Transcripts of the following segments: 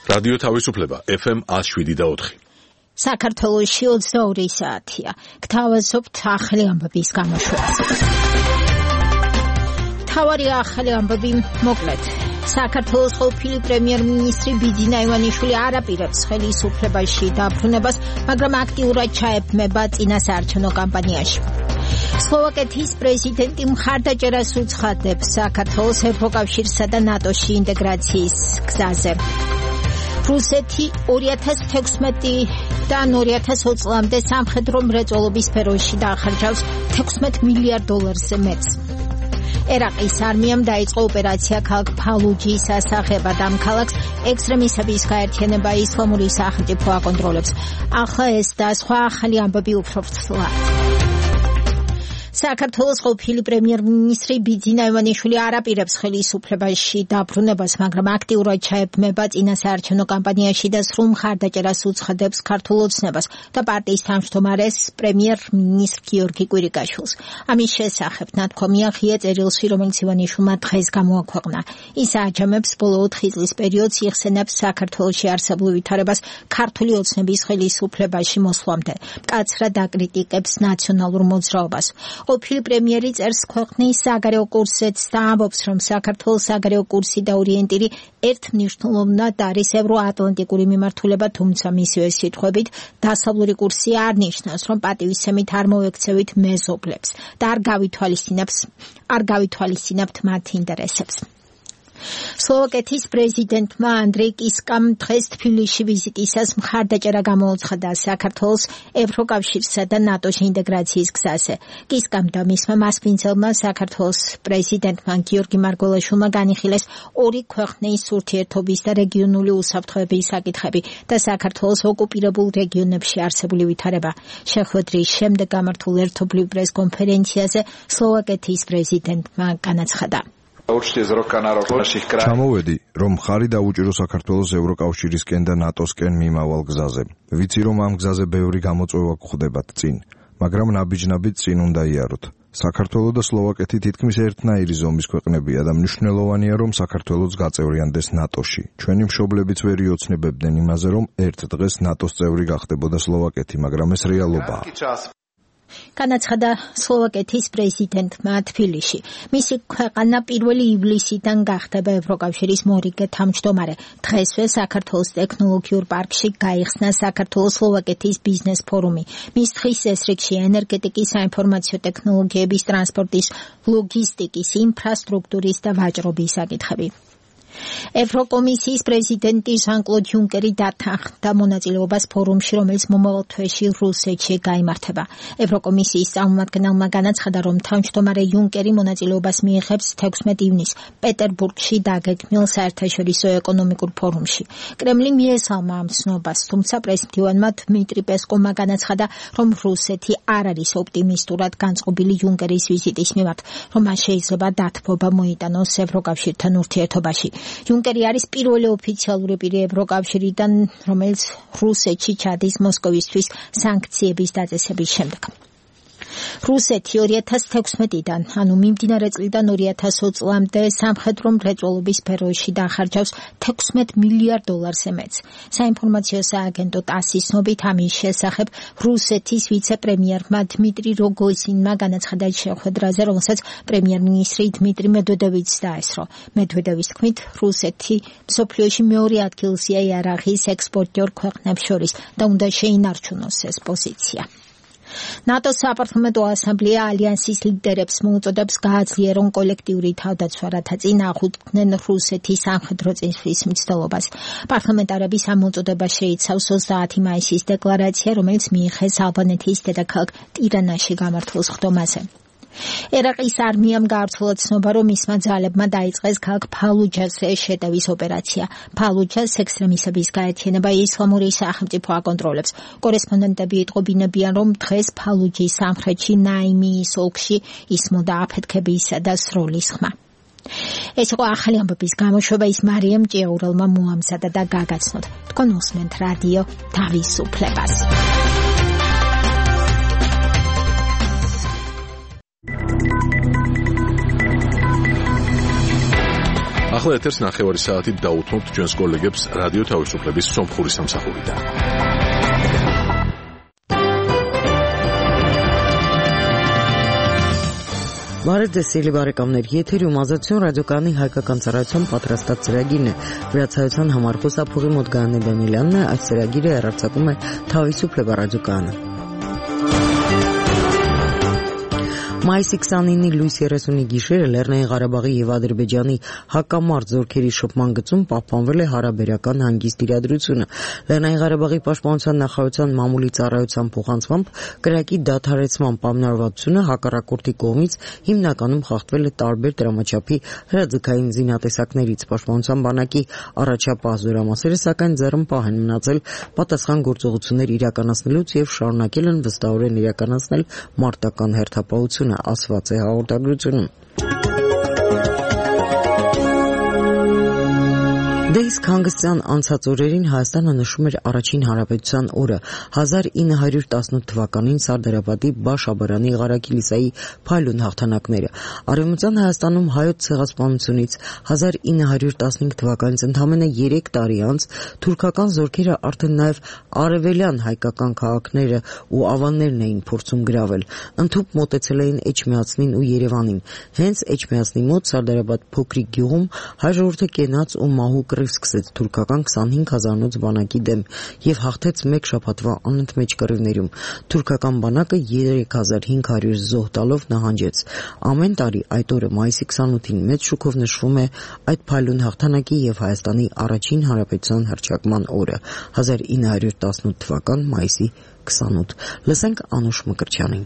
რადიო თავისუფლება FM 107.4. საქართველოში 22 საათია. გთავაზობთ ახალი ამბების გამოშვებას. თავარი ახალი ამბები მოკლედ. საქართველოს ყოფილი პრემიერ-მინისტრი ბიძინა ივანიშვილი არ აპირებს ხელისუფლებაში დაბრუნებას, მაგრამ აქტიურად ჩაებმება წინასაარჩევნო კამპანიაში. სლოვაკეთის პრეზიდენტი მხარდაჭერას უცხადებს საქართველოს ევროკავშირსა და ნატოში ინტეგრაციის გზაზე. რუსეთი 2016-დან 2020-მდე სამხედრო მრეწველობის სფეროში დაახარჯავს $16 მილიარდზე მეტს. ერაყის არმიამ დაიწყო ოპერაცია ქალაქ ფალუჯის ასახებად. ამ ქალაქს ექსტრემისტების გაერთიანება ისლამური სახელმწიფო აკონტროლებს. ახლა ეს და სხვა ახალი ამბები უფრო ვრცლად. საქართველოს ყოფილი პრემიერ-მინისტრი ბიძინა ივანიშვილი არ აპირებს ხელისუფლებაში დაბრუნებას, მაგრამ აქტიურად ჩაებმება წინასაარჩევნო კამპანიაში და სრულ მხარდაჭერას უცხადებს ქართულ ოცნებას და პარტიის თავმჯდომარეს პრემიერ-მინისტრ გიორგი კვირიკაშვილს. ამის შესახებ ნათქვამია ღია წერილში, რომელიც ივანიშვილმა დღეს გამოაქვეყნა. ის აჯამებს ბოლო 4 წლის პერიოდს, იხსენებს საქართველოში არსებულ ვითარებას ქართული ოცნების ხელისუფლებაში მოსვლამდე. მკაცრად აკრიტიკებს ნაციონალურ მოძრაობას. ყოფილი პრემიერი წერს ქვეყნის საგარეო კურსებს და ამბობს, რომ საქართველოს საგარეო კურსი და ორიენტირი ერთმნიშვნელოვნად არის ევროატლანტიკური მიმართულება, თუმცა მისივე სიტყვებით დასავლური კურსი არ ნიშნავს, რომ პატივისცემით არ მოვექცევით მეზობლებს და არ გავითვალისწინებთ მათ ინტერესებს. სლოვაკეთის პრეზიდენტმა ანდრეი კისკამ დღეს თბილისში ვიზიტისას მხარდაჭერა გამოუცხადა საქართველოს ევროკავშირსა და ნატოში ინტეგრაციის გზაზე. კისკამ და მისმა მასპინძელმა საქართველოს პრეზიდენტმა გიორგი მარგველაშვილმა განიხილეს ორი ქვეყნის ურთიერთობის და რეგიონული უსაფრთხოების საკითხები და საქართველოს ოკუპირებულ რეგიონებში არსებული ვითარება. შეხვედრის შემდეგ გამართულ ერთობლივ პრესკონფერენციაზე სლოვაკეთის პრეზიდენტმა განაცხადა. ჩამოვედი, რომ ხარი დაუჭირო საქართველოს ევროკავშირისკენ და ნატოსკენ მიმავალ გზაზე. ვიცი, რომ ამ გზაზე ბევრი გამოწვევა გვხდებათ წინ, მაგრამ ნაბიჯ-ნაბიჯ წინ უნდა იაროთ. საქართველო და სლოვაკეთი თითქმის ერთნაირი ზომის ქვეყნებია და მნიშვნელოვანია, რომ საქართველოც გაწევრიანდეს ნატოში. ჩვენი მშობლებიც ვერ იოცნებებდნენ იმაზე, რომ ერთ დღეს ნატოს წევრი გახდებოდა სლოვაკეთი, მაგრამ ეს რეალობაა. განაცხადა სლოვაკეთის პრეზიდენტმა თბილისში. მისი ქვეყანა 1 ივლისიდან გახდება ევროკავშირის მორიგე თავმჯდომარე. დღესვე საქართველოს ტექნოლოგიურ პარკში გაიხსნა საქართველოს-სლოვაკეთის ბიზნეს ფორუმი. მის დღის წესრიგში ენერგეტიკის, საინფორმაციო ტექნოლოგიების, ტრანსპორტის, ლოგისტიკის, ინფრასტრუქტურის და ვაჭრობის საკითხები. ევროკომისიის პრეზიდენტი ჟან-კლოდ იუნკერი დათანხმდა მონაწილეობას ფორუმში, რომელიც მომავალ თვეში რუსეთში გაიმართება. ევროკომისიის წარმომადგენელმა განაცხადა, რომ თავმჯდომარე იუნკერი მონაწილეობას მიიღებს 16 ივნისს პეტერბურგში დაგეგმილ საერთაშორისო ეკონომიკურ ფორუმში. კრემლი მიესალმა ამ ცნობას, თუმცა პრეზიდენტმა დმიტრი პესკოვმა განაცხადა, რომ რუსეთი არ არის ოპტიმისტურად განწყობილი იუნკერის ვიზიტის მიმართ, რომ მას შეიძლება დათბობა მოიტანოს ევროკავშირთან ურთიერთობაში. იუნკერი არის პირველი ოფიციალური პირი ევროკავშირიდან, რომელიც რუსეთში ჩადის მოსკოვისთვის სანქციების დაწესების შემდეგ. რუსეთი 2016-დან, ანუ მიმდინარე წლიდან 2020-მდე სამხედრო მრეწველობის სფეროში დაახარჯავს $16 მილიარდზე მეტს. საინფორმაციო სააგენტო ტასის ცნობით ამის შესახებ რუსეთის ვიცე-პრემიერმა დმიტრი როგოზინმა განაცხადა შეხვედრაზე, რომელსაც პრემიერ-მინისტრი დმიტრი მედვედევიც დაესწრო. მედვედევის თქმით, რუსეთი მსოფლიოში მეორე ადგილზეა იარაღის ექსპორტიორ ქვეყნებს შორის და უნდა შეინარჩუნოს ეს პოზიცია. ნატოს საპარლამენტო ასამბლეა ალიანსის ლიდერებს მოუწოდებს გააძლიერონ კოლექტიური თავდაცვა, რათა წინააღმდნენ რუსეთის სამხედრო წინსვლის მცდელობას. პარლამენტარების ამ მოწოდებას შეიცავს 30 მაისის დეკლარაცია, რომელიც მიიღეს ალბანეთის დედაქალაქ ტირანაში გამართულ სხდომაზე. ერაყის არმიამ გაავრცელა ცნობა, რომ მისმა ძალებმა დაიწყეს ქალაქ ფალუჯაზე შეტევის ოპერაცია. ფალუჯას ექსტრემისტების გაერთიანება ისლამური სახელმწიფო აკონტროლებს. კორესპონდენტები იტყობინებიან, რომ დღეს ფალუჯის სამხრეთში ნაიმიის ოლქში ისმოდა აფეთქებისა და სროლის ხმა. ეს იყო ახალი ამბების გამოშვება, ის მარიამ ჭიაურელმა მოამზადა და გაგაცნოთ. თქვენ უსმენთ რადიო თავისუფლებას. ახლა ეთერს 9 საათით დაუთმობთ ჩვენს კოლეგებს რადიო თავისუფლების სომხური სამსახურიდან. Բարև ձեզ սիրելի բարեկամներ, եթերում ազատություն ռադիոկայանի հայկական ծառայության պատրաստած ծրագիրն է։ Վրացայության համար խոսափողի մոտ Գայանե Դանիելյանն է, այս ծրագիրը հեռարձակում է Თავისუფლება ռադիոկայանը։ Մայիսի 29-ի լույս 30-ի գիշերը Լեռնային Ղարաբաղի եւ Ադրբեջանի հակամարտ զորքերի շփման գծում պահպանվել է հարաբերական հանգիստ իրադրությունը։ Լեռնային Ղարաբաղի պաշտպանության նախարարության մամուլի ծառայության փոխանցմամբ կրակի դադարեցման պայմանավորվածությունը հակառակորդի կողմից հիմնականում խախտվել է տարբեր դրամաչափի հրաձգային զինատեսակներից։ Պաշտպանության բանակի առաջապահ զորամասերը սակայն ձեռնպահ են մնացել պատասխան գործողություններ իրականացնելուց եւ շարունակել են վստահորեն իրականացնել մարտական հերթապահությունը, ասված է հաղորդագրությունում։ Դե իսկ հանգստյան անցած օրերին Հայաստանը նշում էր առաջին հանրապետության օրը։ 1918 թվականին Սարդարապետի Բաշ-Աբարանի Ղարաքիլիսայի փայլուն հաղթանակները։ Արևմտյան Հայաստանում հայոց ցեղասպանությունից 1915 թվականից ընդամենը 3 տարի անց թուրքական զորքերը արդեն նաև արևելյան հայկական քաղաքները ու ավաններն էին փորձում գրավել։ Ընդհուպ մոտեցել էին Էջմիածնին ու Երևանին։ Հենց Էջմիածնի մոտ Սարդարապետ փոքրիկ գյուղում հայ ժողովուրդը կենաց ու մահու սկսեց թուրքական 25000 բանակի դեմ եւ հաղթեց մեկ շաբաթվա անընդմեջ կռիվներում։ Թուրքական բանակը 3500 զոհ տալով նահանջեց։ Ամեն տարի այդ օրը մայիսի 28-ին մեծ շուկով նշվում է այդ փայլուն հաղթանակի եւ Հայաստանի առաջին հանրապետության հռչակման օրը 1918 թվական մայիսի 28։ Լսենք Անուշ Մկրտչյանին։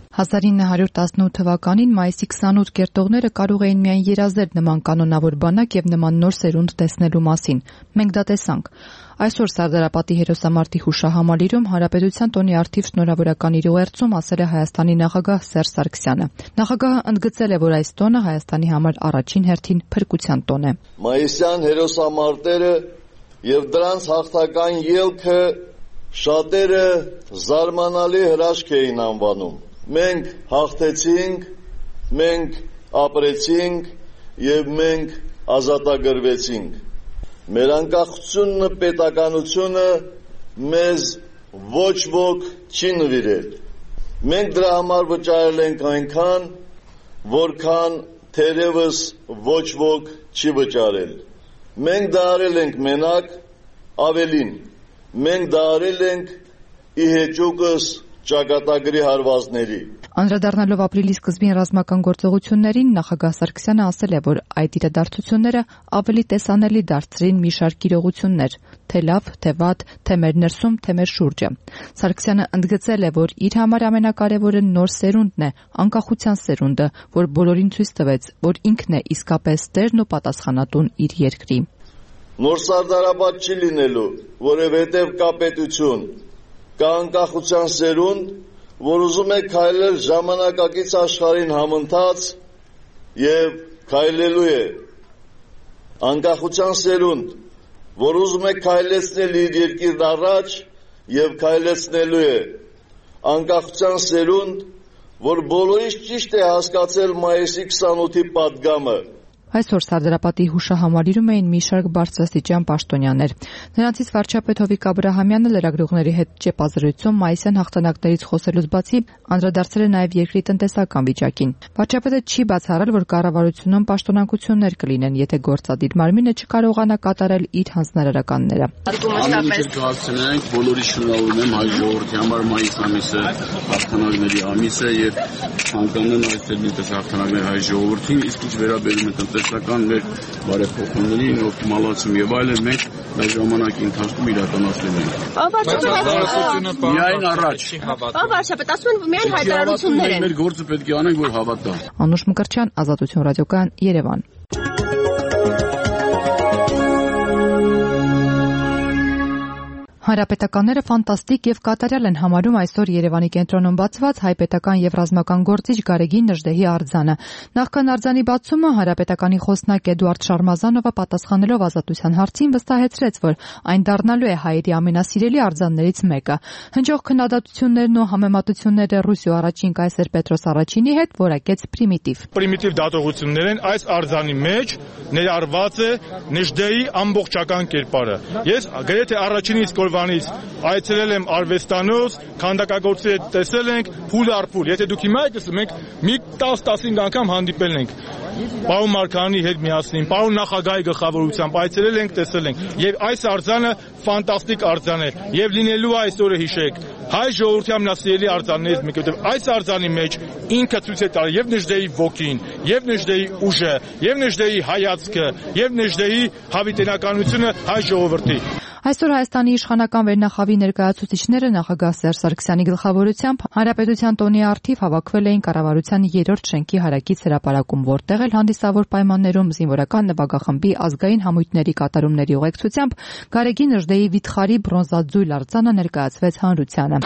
1918 թվականին մայիսի 28 կերտողները կարող էին միայն երազել նման կանոնավոր բանակ եւ նման նոր սերունդ տեսնելու մասին։ Մենք դա տեսանք։ Այսօր Սարդարապետի հերոսամարտի հուշահամալիրում Հանրապետության տոնի արդիվ շնորհավորական իր ուղերձում ասել է Հայաստանի նախագահ Սերժ Սարգսյանը։ Նախագահը ընդգծել է, որ այս տոնը Հայաստանի համար առաջին հերթին փրկության տոն է։ Մայիսյան հերոսամարտերը եւ դրանց հաղթական ելքը շատերը զարմանալի հրաշք էին անվանում։ Մենք հաղթեցինք, մենք ապրեցինք եւ մենք ազատագրվեցինք։ Մեր անկախությունն ու պետականությունը մեզ ոչ ոք չի նվիրել։ Մենք դրա համար վճարել ենք այնքան, որքան թերևս ոչ ոք չի վճարել։ Մենք դա արել ենք մենակ, ավելին։ Մենք դա արել ենք ի հեճուկս ճակատագրի հարվածների։ Անդրադառնալով ապրիլի սկզբին ռազմական գործողություններին, նախագահ Սարգսյանը ասել է, որ այդ իրադարձությունները ավելի տեսանելի դարձրին մի շարք իրողություններ, թե լավ, թե վատ, թե մեր ներսում, թե մեր շուրջը։ Սարգսյանը ընդգծել է, որ իր համար ամենակարևորը նոր սերունդն է, անկախության սերունդը, որ բոլորին ցույց տվեց, որ ինքն է իսկապես տերն ու պատասխանատուն իր երկրի։ Նոր Սարդարապետ չի լինելու, որովհետև կա պետություն, կա անկախության սերունդ, որ ուզում է քայլել ժամանակակից աշխարհին համընթաց եւ քայլելու է։ Անկախության սերունդ, որ ուզում է քայլեցնել իր երկիրն առաջ եւ քայլեցնելու է։ Անկախության սերունդ, որ բոլորից ճիշտ է հասկացել մայիսի 28-ի պատգամը։ Այսօր Սարդարապետի հուշահամալիրում էին մի շարք բարձրաստիճան պաշտոնյաներ։ Նրանցից վարչապետ Հովիկ Աբրահամյանը լրագրողների հետ ճեպազրույցում մայիսյան հաղթանակներից խոսելուց բացի անդրադարձել է նաև երկրի տնտեսական վիճակին։ Վարչապետը չի բացառել, որ կառավարությունում պաշտոնանկություններ կլինեն, եթե գործադիր մարմինը չկարողանա կատարել իր հանձնարարականները։ Կհասցնենք բոլորի շնորհավորում հայ ժողովրդի համար մայիս ամիսը հաղթանակների ամիս է եւ ցանկանում եմ այստեղ մի հաղթանակներ հայ ժողովրդին, իսկ ինչ վերաբերում է տնտեսական մեր բարեփոխումներին, օպտիմալացում եւ այլն մենք մեր ժամանակի ընթացքում իրականացնել ենք։ Միայն առաջ։ Վարչապետ, ասում են միայն հայտարարություններ են։ Մեր գործը պետք է անենք, որ հավատա։ Անուշ Մկրտչյան, Ազատություն ռադիոկայան, Երևան։ Հանրապետականները ֆանտաստիկ եւ կատարյալ են համարում այսօր Երևանի կենտրոնում բացված հայպետական եւ ռազմական գործիչ Գարեգին Նժդեհի արձանը։ Նախքան արձանի բացումը Հանրապետականի խոսնակ Էդուարդ Շարմազանովը պատասխանելով Ազատության հարցին վստահեցրեց, որ այն դառնալու է հայերի ամենասիրելի արձաններից մեկը։ Հնչող քննադատություններն ու համեմատությունները Ռուսիո առաջին կայսեր Պետրոս առաջինի հետ որակեց պրիմիտիվ դատողություններ են այս արձանի մեջ ներառված է Նժդեհի ամբողջական կերպարը։ Ես գրեթե առաջինից օրվանից այցելել եմ արվեստանոց, քանդակագործի հետ տեսել ենք փուլ առ փուլ։ Եթե դուք հիմա եք, մենք մի 10-15 անգամ հանդիպել ենք։ Պարոն Մարգարյանի հետ միասին, պարոն նախագահի գլխավորությամբ այցելել ենք, տեսել ենք։ Եվ այս արձանը ֆանտաստիկ արձան է։ Եվ լինելու այս օրը հիշեք, հայ ժողովրդի ամենասիրելի արձաններից մեկը, որտեղ այս արձանի մեջ ինքը ցույց է տալիս եւ Նժդեհի ոգին, եւ Նժդեհի ուժը, եւ Նժդեհի հայացքը, եւ Նժդեհի հավիտենականությունը հայ ժողովրդի։ Այսօր Հայաստանի իշխանական վերնախավի ներկայացուցիչները նախագահ Սերժ Սարգսյանի գլխավորությամբ Հանրապետության տոնի առթիվ հավաքվել էին կառավարության 3-րդ շենքի հարակից հրապարակում, որտեղ էլ հանդիսավոր պայմաններում զինվորական նվագախմբի ազգային համույթների կատարումների ուղեկցությամբ Գարեգին Նժդեհի վիթխարի բրոնզաձույլ արձանը ներկայացվեց հանրությանը։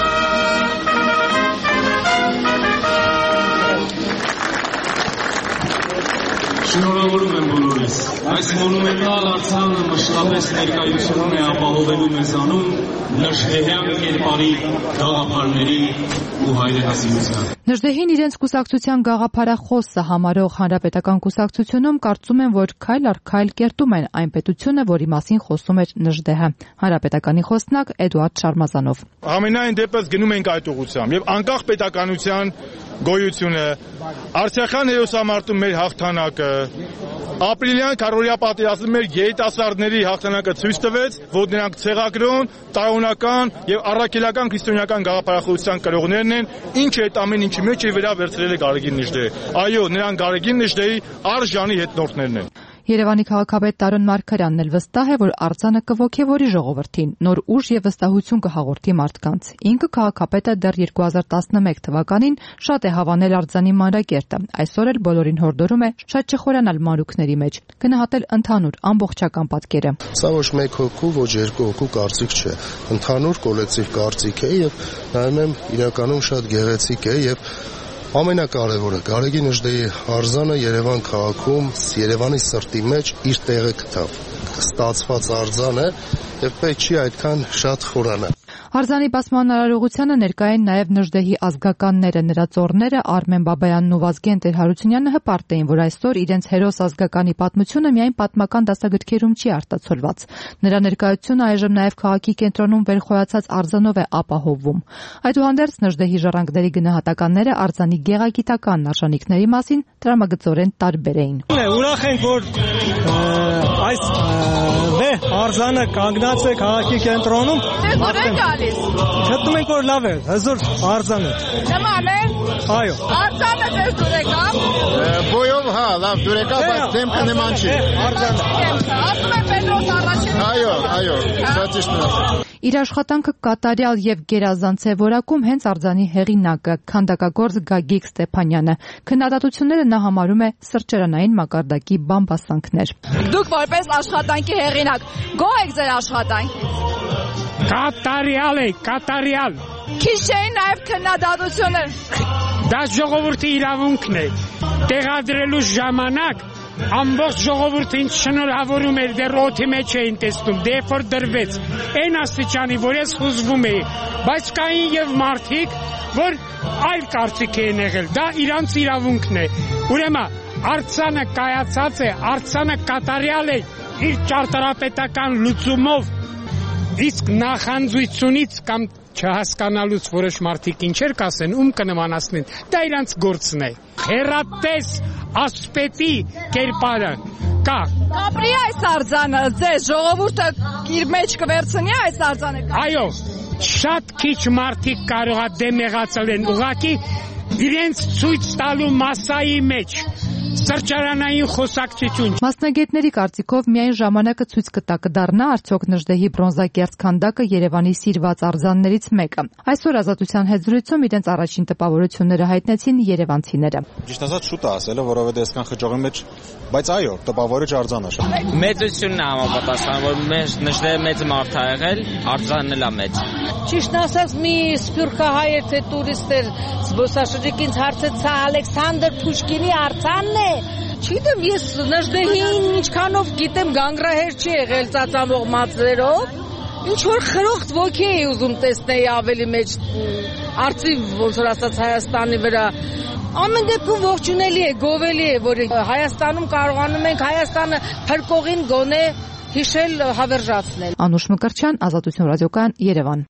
Շնորհավորում եմ բոլորիս։ Այս մոնումենտալ արձանը մշտապես ներկայությունն է ապահովելու մեզանում Նժդեհյան կերպարի գաղափարների ու հայրենասիրության։ Նժդեհին իրենց կուսակցության գաղափարախոսը համարող Հանրապետական կուսակցությունում կարծում են, որ քայլ առ քայլ կերտում են այն պետությունը, որի մասին խոսում էր Նժդեհը։ Հանրապետականի խոսնակ Էդուարդ Շարմազանով։ Ամենայն դեպս գնում ենք այդ ուղղությամբ եւ անկախ պետականության գոյությունը, Արցախյան հերոսամարտում մեր հաղթանակը, ապրիլյան քարորիա պատերազմում մեր երիտասարդների հաղթանակը ցույց տվեց, որ նրանք ցեղագրոն, տարօրինական եւ առաքելական քրիստոնեական գաղափարախոսության կրողներն են, ինչը այդ ամեն ինչի մեջ է վրա վերցրել է Գարեգին Նժդեհը։ Այո, նրանք Գարեգին Նժդեհի արժանի հետնորդներն են։ Երևանի քաղաքապետ Տարոն Մարգարյանն էլ վստահ է, որ արձանը կոգևորի ժողովրդին, նոր ուժ եւ վստահություն կհաղորդի մարդկանց։ Ինքը քաղաքապետը դեռ 2011 թվականին շատ է հավանել արձանի մանրակերտը։ Այսօր էլ բոլորին հորդորում է շատ չխորանալ մանրուքների մեջ, գնահատել ընդհանուր ամբողջական պատկերը։ Սա ոչ մեկ հոգու, ոչ երկու հոգու կարծիք չէ։ Ընդհանուր կոլեկտիվ կարծիք է եւ նայում եմ իրականում շատ գեղեցիկ է եւ ամենակարևորը Գարեգին Նժդեհի արձանը Երևան քաղաքում, Երևանի սրտի մեջ իր տեղը գտավ։ Ստացված արձան է եւ պետք չի այդքան շատ խորանալ։ Արձանի բացման արարողությանը ներկա են նաև Նժդեհի ազգականները, նրա ծոռները Արմեն Բաբայանն ու Վազգեն Տեր-Հարությունյանը հպարտ էին, որ այսօր իրենց հերոս ազգականի պատմությունը միայն պատմական դասագրքերում չի արտացոլված։ Նրա ներկայությունը այժմ նաև քաղաքի կենտրոնում վերխոյացած արձանով է ապահովվում։ Այդուհանդերձ Նժդեհի ժառանգների գնահատականները արձանի գեղագիտական արժանինքների մասին տրամագծորեն տարբեր էին։ Ուրախ ենք, որ այս արձանը կանգնած է քաղաքի կենտրոնում։ Գտնում ենք, որ լավ է, հզոր արձան է։ Նման է։ Այո։ Արձանը ձեզ դուր եկավ։ Բոյով հա, լավ դուր եկավ, բայց դեմքը նման չի։ Ասում են Պետրոս առաջին։ Այո, դա ճիշտ է։ Իր աշխատանքը կատարյալ եւ գերազանց է որակում հենց արձանի հեղինակը քանդակագործ Գագիկ Ստեփանյանը։ Քննադատությունները նա համարում է սրճարանային մակարդակի բամբասանքներ։ Դուք որպես աշխատանքի հեղինակ գոհ եք ձեր աշխատանքից։ Կատարյալ։ Քիչ չէին նաև քննադատությունը։ Դա ժողովրդի իրավունքն է։ Տեղադրելու ժամանակ ամբողջ ժողովուրդը ինձ շնորհավորում էր, դեռ օդի մեջ էին տեսնում, դե որ դրվեց։ Այն աստիճանի, որ ես հուզվում էի, բայց կային եւ մարդիկ, որ այլ կարծիք էին եղել։ Դա իրանց իրավունքն է։ Ուրեմն արձանը կայացած է, արձանը կատարյալ է իր ճարտարապետական լուծումով, իսկ նախանձությունից կամ չհասկանալուց որոշ մարդիկ ինչեր կասեն, ում կնմանացնեն, դա իրանց գործն է։ Հերատես ասպետի կերպարը կա։ Կապրի այս արձանը, ձեզ ժողովուրդը իր մեջ կվերցնի այս արձանը։ Այո, շատ քիչ մարդիկ կարող է դեմ եղածել են, ուղղակի իրենց ցույց տալու մասայի մեջ սրճարանային խոսակցություն։ Մասնագետների կարծիքով միայն ժամանակը ցույց կտա կդառնա արդյոք Նժդեհի բրոնզակերտ քանդակը Երևանի սիրված արձաններից մեկը։ Այսօր Ազատության հետ զրույցում իրենց առաջին տպավորությունները հայտնեցին երևանցիները։ Ճիշտ ասած շուտ է ասելը, որովհետեւ այսքան խճողի մեջ, բայց այո, տպավորիչ արձան է շատ։ Մեծությունն է համապատասխան, որ Նժդեհը մեծ մարդ է եղել, արձանն էլ է մեծ։ Ճիշտ ասած մի սփյուռքահայ էր թե տուրիստ էր, զբոսաշրջիկ ինձ հարցեց, սա Ալեքսանդր Պուշկինի արձանն է։ Չգիտեմ, ես Նժդեհին ինչքանով գիտեմ, գանգրահեր չի եղել ծածամող մածերով։ Ինչ որ խրոխտ ոգի էի ուզում տեսնել ավելի մեջ արծիվ, ոնց որ ասած Հայաստանի վրա։ Ամեն դեպքում ողջունելի է, գովելի է, որ Հայաստանում կարողանում ենք Հայաստանը փրկողին գոնե հիշել, հավերժացնել։ Անուշ Մկրտչյան, Ազատություն ռադիոկայան, Երևան։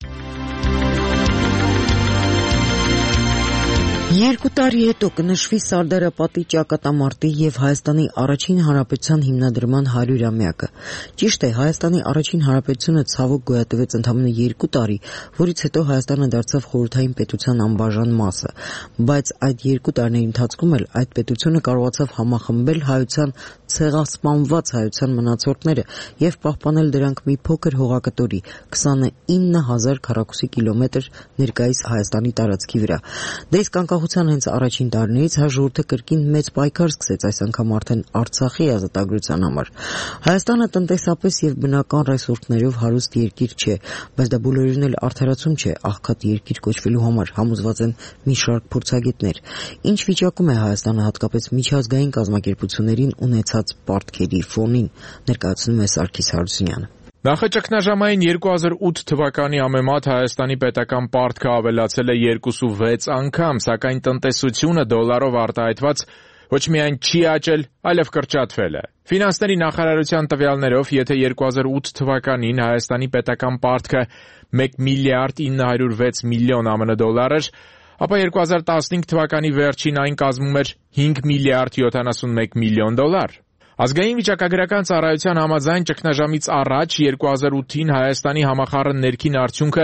2 տարի հետո կնշվի Սարդարապատի ճակատամարտի եւ Հայաստանի առաջին հանրապետության հիմնադրման 100-ամյակը։ Ճիշտ է, Հայաստանի առաջին հանրապետությունը ցավոք գոյատևեց ընդամենը 2 տարի, որից հետո Հայաստանը դարձավ խորհրդային պետության անբաժան մասը, բայց այդ 2 տարիների ընթացքում էլ այդ պետությունը կարողացավ համախմբել հայության ցեղասպանված հայության մնացորդները եւ պահպանել դրանք մի փոքր հողակտորի 29000 քառակուսի կիլոմետր ներկայիս Հայաստանի տարածքի վրա։ Դե իսկ անկախության հենց առաջին տարիներից հաջորդը կրկին մեծ պայքար սկսեց այս անգամ արդեն Արցախի ազատագրության համար։ Հայաստանը տնտեսապես եւ բնական ռեսուրսներով հարուստ երկիր չէ, բայց դա բոլորին էլ արդարացում չէ աղքատ երկիր կոչվելու համար, համոզված են մի շարք փորձագետներ։ Ինչ վիճակում է Հայաստանը հատկապես միջազգային կազմակերպություններին ունեցած պարտքերի ֆոնին, ներկայացնում է Սարգիս Հարությունյանը։ Նախաճգնաժամային 2008 թվականի համեմատ Հայաստանի պետական պարտքը ավելացել է 2.6 անգամ, սակայն տնտեսությունը դոլարով արտահայտված ոչ միայն չի աճել, այլև կրճատվել է։ Ֆինանսների նախարարության տվյալներով, եթե 2008 թվականին Հայաստանի պետական պարտքը 1 միլիարդ 906 միլիոն ԱՄՆ դոլար էր, ապա 2015 թվականի վերջին այն կազմում էր 5 միլիարդ 71 միլիոն դոլար։ Ազգային վիճակագրական ծառայության համաձայն ճգնաժամից առաջ 2008-ին Հայաստանի համախառն ներքին արդյունքը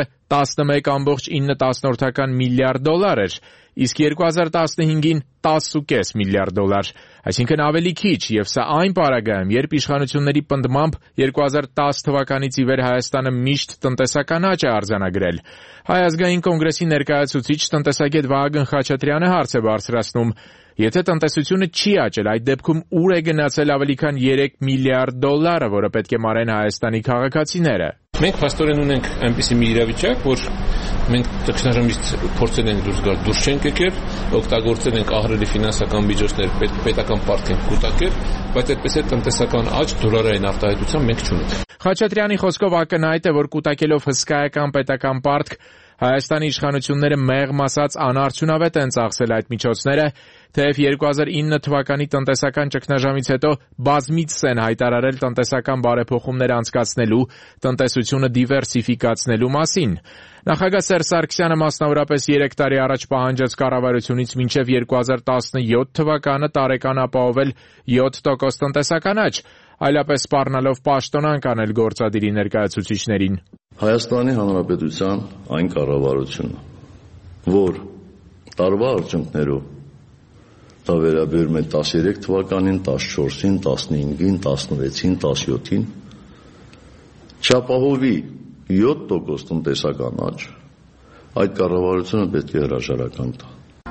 11.9 միլիարդ դոլար էր, իսկ 2015-ին 10.5 միլիարդ դոլար, այսինքն ավելի քիչ, եւ սա այն պարագայում, երբ իշխանությունների պնդմամբ 2010 թվականից ի վեր Հայաստանը միշտ տնտեսական աճ է արձանագրել։ Հայ ազգային կոնգրեսի ներկայացուցիչ տնտեսագետ Վահագն Խաչատրյանը հարց է բարձրացնում. Եթե տնտեսությունը չի աճել, այդ դեպքում ուր է գնացել ավելի քան 3 միլիարդ դոլարը, որը պետք է մարեն Հայաստանի քաղաքացիները։ Մենք փաստորեն ունենք այնպիսի մի իրավիճակ, որ մենք ճգնաժամից փորձել ենք դուրս գալ, դուրս չենք եկել, օգտագործել ենք ահռելի ֆինանսական միջոցներ, պետական պարտքեր կուտակել, բայց այդպես է տնտեսական աճ դոլարային արտահայտության մենք չունենք։ Խաչատրյանի խոսքով ակնհայտ է, որ կուտակելով հսկայական պետական պարտք Հայաստանի իշխանությունները մեղմ ասած անարդյունավետ են ծախսել այդ միջոցները, թեև 2009 թվականի տնտեսական ճգնաժամից հետո բազմիցս են հայտարարել տնտեսական բարեփոխումներ անցկացնելու, տնտեսությունը դիվերսիֆիկացնելու մասին։ Նախագահ Սերժ Սարգսյանը մասնավորապես 3 տարի առաջ պահանջեց կառավարությունից մինչև 2017 թվականը տարեկան ապահովել 7% տնտեսական աճ, այլապես սպառնալով պաշտոնանկ անել գործադիրի ներկայացուցիչներին։ Հայաստանի Հանրապետության այն կառավարությունը, որ տարվա արդյունքներով դա վերաբերում է 13 թվականին, 14-ին, 15-ին, 16-ին, 17-ին, չապահովի 7% տնտեսական աճ, այդ կառավարությունը պետք է հրաժարական տա։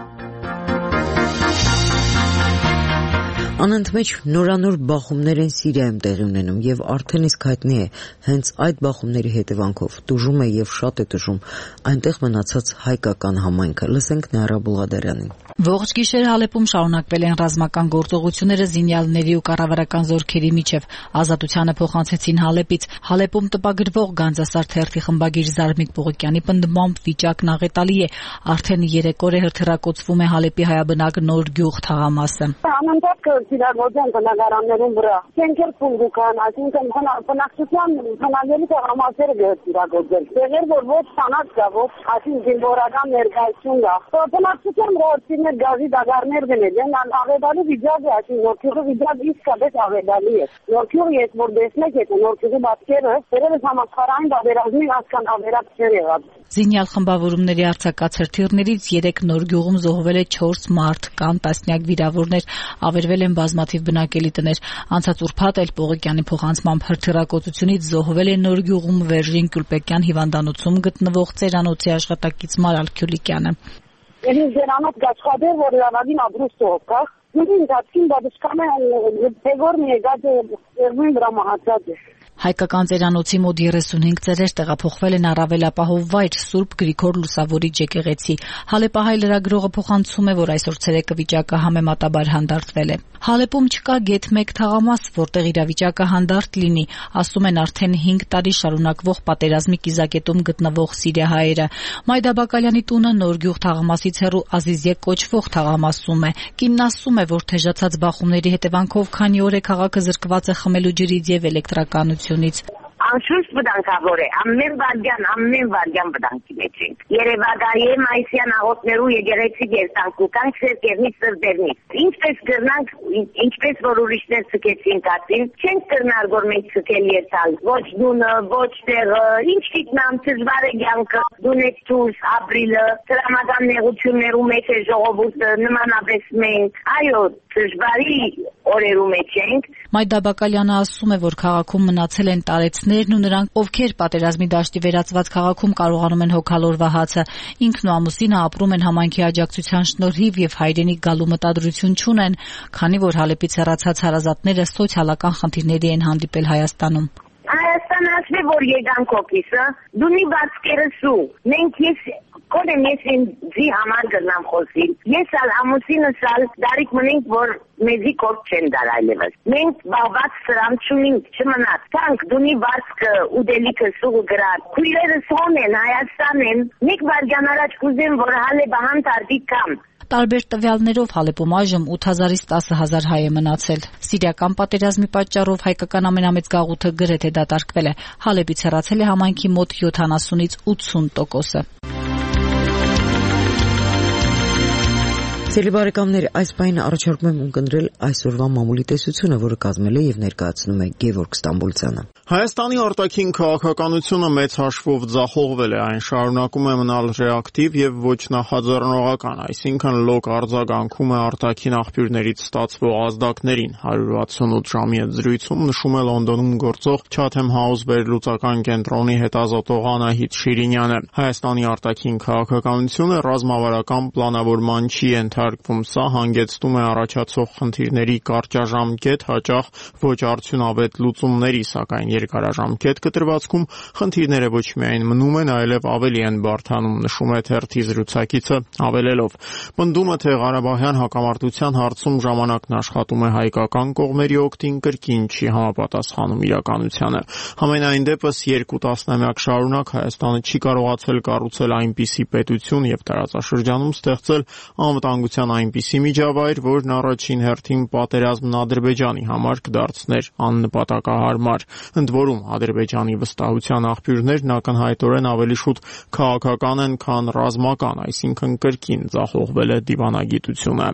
Անընդմեջ նորանոր բախումներ են Սիրիայում տեղի ունենում եւ արդեն իսկ հայտնի է հենց այդ բախումների հետևանքով տուժում է եւ շատ է տուժում այնտեղ մնացած հայկական համայնքը։ Լսենք Նեհրա Բուլղադարյանին։ Ողջ գիշերը Հալեպում շարունակվել են ռազմական գործողությունները զինյալների ու կառավարական զորքերի միջև։ Ազատությանը փոխանցեցին Հալեպից։ Հալեպում տպագրվող Գանձասար թերթի խմբագիր Զարմիկ Պողոկյանի պնդմամբ վիճակն աղետալի է։ Արդեն 3 օր է հրթիռակոծվում է Հալեպի հայաբնակ Նոր գյուղ թաղամասը։ Անընդհատ կիրառվեն բնակարաններում վրա։ Կենքեր փուլգուկան, այսինքն բնակչության հնագելի թաղամասերը կիրառվեն։ Տեղեր, որ ոչ սանած կա, ոչ այսինքն զինվորական ներկայություն կա։ Բնակչության գործի գազի դագարներ գնել են, աղետալի վիճակ է, այսինքն Նորքյուղի վիճակը իսկապես աղետալի է։ Նորքյուղը ես որ տեսնեք, եթե Նորքյուղի պատկերը դերևս համաշխարհային պատերազմի ասկան ավերած չէր եղած։ Զինյալ խմբավորումների արձակած հրթիռներից 3 Նոր գյուղում զոհվել է 4 մարդ, կան տասնյակ վիրավորներ, ավերվել են բազմաթիվ բնակելի տներ։ Անցած ուրբաթ էլ Պողոկյանի փոխանցմամբ հրթիռակոծությունից զոհվել է Նոր գյուղում Վերժին Գյուլպեկյան հիվանդանոցում գտնվող ծերանոցի աշխատակից Մարալ Քյուլիկյանը։ Ծերանոց գաչխադե, որ լավագին աբրուստով կա, նույն դատին բադսկամը դեգորն եկած երմին դրա մահացած է։ Հայկական ծերանոցի մոտ 35 ծերեր տեղափոխվել են առավելապահով վայր Սուրբ Գրիգոր Լուսավորիչ եկեղեցի։ Հալեպահայ լրագրողը փոխանցում է, որ այսօր ցերեկը վիճակը համեմատաբար հանդարտվել է։ Հալեպում չկա գեթ 1 թաղամաս, որտեղ իրավիճակը հանդարտ լինի, ասում են արդեն 5 տարի շարունակվող պատերազմի կիզակետում գտնվող սիրիահայերը։ Մայդա Բակալյանի տունը Նոր գյուղ թաղամասից հեռու Ազիզյե կոչվող թաղամասում է։ Կինն ասում է, որ թեժացած բախումների հետևանքով քանի օր է քաղաքը զրկված է խմելու ջրից եւ էլեկտրականությունից։ Անշուշտ վտանգավոր է, ամեն վարդյան վտանգի մեջ ենք։ Երևակայի մայիսյան աղոթներու եկեղեցի գերտանք ու կանք սերկերնից սրդերնից։ Ինչպես կրնանք, ինչպես որ ուրիշներ ցկեցին կացին, չենք կրնար որ մենք ցկել երթալ։ Ոչ դունը, ոչ տեղը, ինչ գիտնամ դժվար է կյանքը, դունեց դուրս ապրիլը, դրամական նեղություններու մեջ է ժողովուրդը, նմանապես մենք։ Այո, դժվարի օրերու մեջ ենք։ Մայդա Բակալյանը ասում է, որ քաղաքում մնացել են տարեցներն ու նրանք, ովքեր պատերազմի դաշտի վերածված քաղաքում կարողանում են հոգալորվա հացը։ Ինքն ու ամուսինը ապրում են համայնքի աջակցության շնորհիվ եւ հայրենիք գալու մտադրություն չունեն, քանի որ Հալեպից հեռացած հարազատները սոցիալական խնդիրների են հանդիպել Հայաստանում։ Հայաստան ասվի, որ եկանք օքիսը, դունի բացկերսու, մենք կոնեմ ես ինձի համար գրնամ խոսիլ, ես ալ ամուսինս ալ դարիք մնենք, որ մեզի կորդ չեն դար այլևս։ Մենք բաղված սրամ չունինք, չմնաց, թանք դունի բացկը ուդելիքը սուղը գրար, քույրերս հոն են, Հայաստան են, մեկ վարգյան առաջ կուզեմ, որ Հալեպ հանդարտի կամ։ Տարբեր տվյալներով Հալեպում այժմ 8000-ից 10000 հայ է մնացել։ Սիրիական պատերազմի պատճառով հայկական ամենամեծ գաղութը գրեթե դատարկվել է։ Հալեպից հեռացել է համայնքի մոտ 70-ից 80%-ը։ Բարեկամներ, այս պահին առաջարկում եմ ունկնդրել այսօրվա մամուլի տեսությունը, որը կազմել է եւ ներկայացնում է Գևորգ Ստամբուլցյանը։ Հայաստանի արտաքին քաղաքականությունը մեծ հաշվով ձախողվել է, այն շարունակում է մնալ ռեակտիվ եւ ոչ նախաձեռնողական, այսինքն լոկ արձագանքում է արտաքին աղբյուրներից ստացվող ազդակներին։ 168 ժամի այդ զրույցում նշում է Լոնդոնում գործող Chatham House վերլուծական կենտրոնի հետազոտող Անահիտ Շիրինյանը։ Հայաստանի արտաքին քաղաքականությունը ռազմավարական պլանավորման չի ենթարկվում, սա հանգեցնում է առաջացող խնդիրների կարճաժամկետ, հաճախ ոչ արդյունավետ լուծումների, սակայն երկարաժամկետ կտրվածքում խնդիրները ոչ միայն մնում են, այլև ավելի են բարդանում, նշում է թերթի զրուցակիցը, ավելելով. Պնդումը, թե Ղարաբաղյան հակամարտության հարցում ժամանակն աշխատում է հայկական կողմերի օգտին, կրկին չի համապատասխանում իրականությանը։ Համենայն դեպս 2 տասնամյակ շարունակ Հայաստանը չի կարողացել կառուցել այնպիսի պետություն եւ տարածաշրջանում ստեղծել անվտանգության այնպիսի միջավայր, որն առաջին հերթին պատերազմն Ադրբեջանի համար կդարձներ աննպատակահարմար։ Ընդ որում, Ադրբեջանի վստահության աղբյուրներն ակնհայտորեն ավելի շուտ քաղաքական են, քան ռազմական, այսինքն կրկին ձախողվել է դիվանագիտությունը։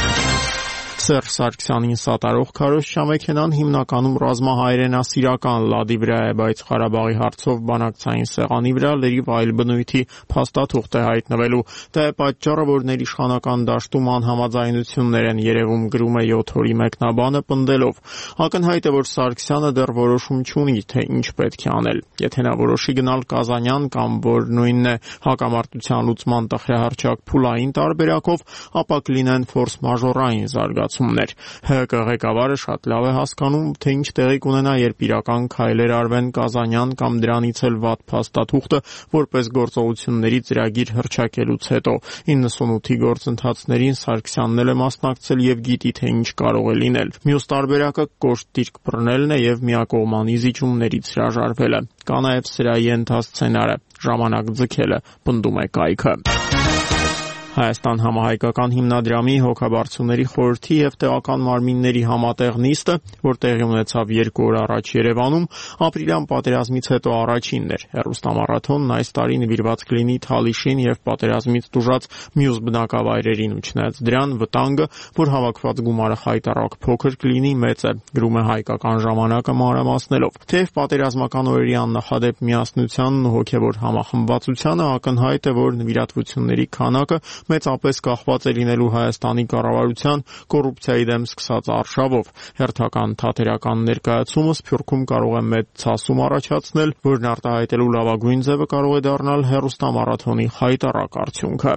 Սերժ Սարգսյանին սատարող քարոզչամեքենան հիմնականում ռազմահայրենասիրական լադի վրա է, բայց Ղարաբաղի հարցով բանակցային սեղանի վրա լրիվ այլ բնույթի փաստաթուղթ է հայտնվելու։ Դա է պատճառը, որ ներիշխանական դաշտում անհամաձայնություններ են երևում, գրում է 7 օրի մեկնաբանը, պնդելով. ակնհայտ է, որ Սարգսյանը դեռ որոշում չունի, թե ինչ պետք է անել։ Եթե նա որոշի գնալ Կազանյան կամ որ նույնն է հակամարտության լուծման տխրահարճակ փուլային տարբերակով, ապա կլինեն ֆորս-մաժորային զարգացումներ։ ՀԿ ղեկավարը շատ լավ է հասկանում, թե ինչ տեղի կունենա, երբ իրական քայլեր արվեն Կազանյան կամ դրանից էլ վատ փաստաթուղթը որպես գործողությունների ծրագիր հռչակելուց հետո։ 98-ի գործընթացներին Սարգսյանն էլ է մասնակցել եւ գիտի, թե ինչ կարող է լինել։ Մյուս տարբերակը կոշտ դիրք բռնելն է եւ միակողմանի զիջումներից հրաժարվելը։ Կա նաեւ սրայի ենթասցենարը՝ ժամանակ ձգելը, պնդում է կայքը։ Հայաստան համահայկական հիմնադրամի հոգաբարձուների խորհրդի եւ տեղական մարմինների համատեղ նիստը, որ տեղի ունեցավ 2 օր առաջ Երևանում, ապրիլյան պատերազմից հետո առաջինն էր։ Հեռուստամարաթոնն այս տարի նվիրված կլինի Թալիշին եւ պատերազմից տուժած մյուս բնակավայրերին, ու չնայած դրան վտանգը, որ հավաքված գումարը խայտառակ փոքր կլինի, մեծ է, գրում է Հայկական ժամանակը մանրամասնելով։ Թեև պատերազմական օրերի աննախադեպ միասնությանն ու հոգեվոր համախմբվածությանը ակնհայտ է, որ նվիրատվությունների քանակը մեծապես կախված է լինելու Հայաստանի կառավարության կոռուպցիայի դեմ սկսած արշավով։ Հերթական թատերական ներկայացումը Սփյուռքում կարող է մեծ ցասում առաջացնել, որն արտահայտելու լավագույն ձևը կարող է դառնալ հեռուստամարաթոնի հայտարարակ արդյունքը։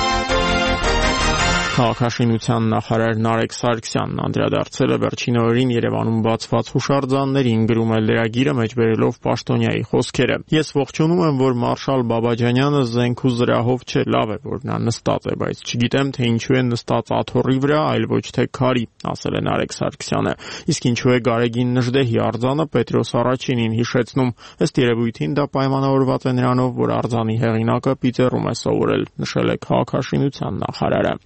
Քաղաքաշինության նախարար Նարեկ Սարգսյանն անդրադարձել է վերջին օրերին Երևանում բացված հուշարձաններին, գրում է լրագիրը մեջբերելով Պաշտոնյայի խոսքերը։ Ես ողջունում եմ, որ Մարշալ Բաբաջանյանը զենք ու զրահով չէ, լավ է, որ նա նստած է, բայց չգիտեմ, թե ինչու է նստած աթոռի վրա, այլ ոչ թե քարի, ասել է Նարեկ Սարգսյանը։ Իսկ ինչու է Գարեգին Նժդեհի արձանը Պետրոս Առաջինին հիշեցնում։ Ըստ երևույթին դա պայմանավորված է նրանով, որ արձանի հեղինակը պիծերում է սովորել, նշել է քաղաքաշինության նախարարը։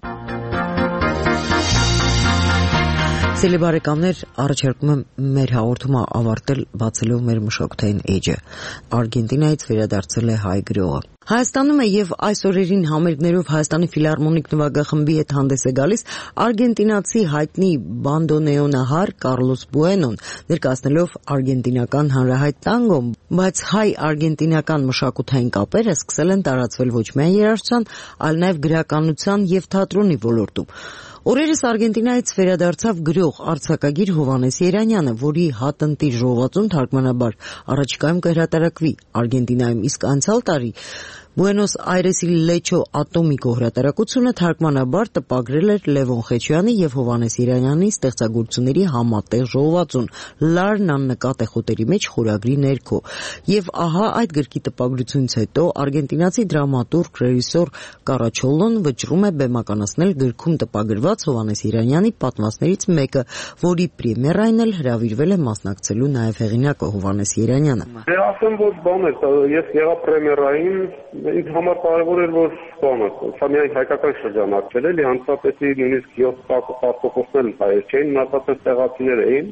Սիրելի բարեկամներ, առաջարկում եմ մեր հաղորդումը ավարտել բացելով մեր մշակութային էջը։ Արգենտինայից վերադարձել է հայ գրողը։ Հայաստանում է եւ այս օրերին համերգներով Հայաստանի ֆիլհարմոնիկ նվագախմբի հետ հանդես է գալիս արգենտինացի հայտնի բանդոնեոնահար Կառլոս Բուենոն, ներկայացնելով արգենտինական հանրահայտ տանգոն, բայց հայ-արգենտինական մշակութային կապերը սկսել են տարածվել ոչ միայն երաժշտության, այլ նաեւ գրականության եւ թատրոնի ոլորտում։ Օրերս Արգենտինայից վերադարձավ գրող արձակագիր Հովհաննես Երանյանը, որի հատնտի ժողովածուն թարգմանաբար առաջիկայում կհրատարակվի Արգենտինայում, իսկ անցյալ տարի Բուենոս Այրեսի Լեչո ատոմիկո հրատարակությունը թարգմանաբար տպագրել էր Լևոն Խեչյանի եւ Հովհաննես Երանյանի ստեղծագործությունների համատեղ ժողովածուն «Լարն աննկատ է խոտերի մեջ» խորագրի ներքո։ Եվ ահա այդ գրքի տպագրությունից հետո արգենտինացի դրամատուրգ ռեժիսոր Կարաչոլոն վճռում է բեմականացնել գրքում տպագրված Հովհաննես Երանյանի պատմվածներից մեկը, որի պրեմիերային էլ հրավիրվել է մասնակցելու նաեւ հեղինակը Հովհաննես Երանյանը։ Ասեմ, որ բան է, ես եղա պրեմիերային, ինձ համար կարևոր էր, որ բանը, սա միայն հայկական շրջանակներ էլի, հանցապետի նույնիսկ 7% հայեր չէին, մնացածը տեղացիներ էին։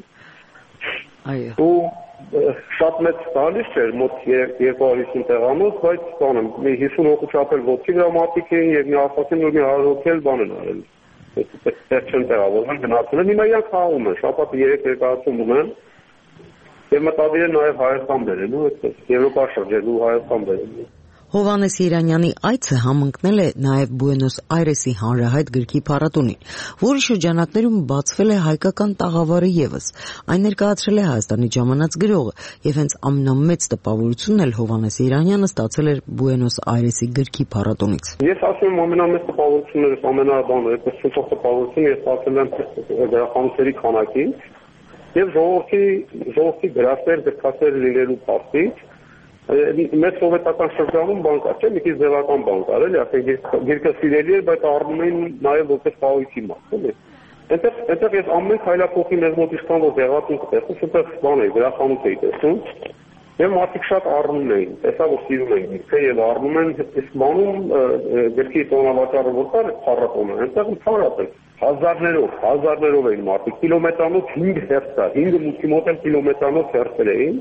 Ու շատ մեծ տալիս չէր, մոտ 250 տեղանոց, բայց բանը, մի 50 հոգու չափել ոտքի դրամատիկ էին եւ մի ասացին, որ մի 100 հոգի էլ բան են արել։ Այդպես չեն տեղավորվում, գնացել են, հիմա իրանք խաղում են, շաբաթը 3 ներկայացում ունեն։ Եվ մտադիր է նաև Հայաստան բերելու, այդպես Եվրոպա շրջելու Հայաստան բերելու։ Հովհաննես Երանյանի այցը համընկնել է նաև Բուենոս Այրեսի հանրահայտ գրքի փառատոնին, որի շրջանակներում բացվել է հայկական տաղավարը ևս։ Այն ներկայացրել է Հայաստանի ժամանած գրողը, եւ հենց ամենամեծ տպավորությունն էլ Հովհաննես Երանյանը ստացել էր Բուենոս Այրեսի գրքի փառատոնից։ Ես ասում եմ ամենամեծ տպավորությունները, ամենաբանը, այդպես ցույցող տպավորությունը ես ստացել եմ գրախանութերի քանակից եւ ժողովրդի գրասեր գրքասեր լինելու փաստից։ Մեծ սովետական շրջանում բան կար, չէ՞, մի քիչ ձևական բան կար, էլի, ասենք գիրքը սիրելի էր, բայց առնում էին նաև որպես խաղույքի մաս, էլի։ Այնտեղ ես ամեն քայլափոխի մեզ մոտ իշխան որ դեղատուն կտեսնում, շուտով բան էր, գրախանութ էի տեսնում, եւ մարդիկ շատ առնում էին, տեսա որ սիրում են գիրքը եւ առնում են, իսկ բանում գրքի տոնավաճառը որ կար, փառատոնը, այնտեղ փառատ էր։ Հազարներով էին մարդիկ, կիլոմետրանոց 5 հերթ, 5 մուտքի մոտ էլ կիլոմետրանոց հերթեր էին։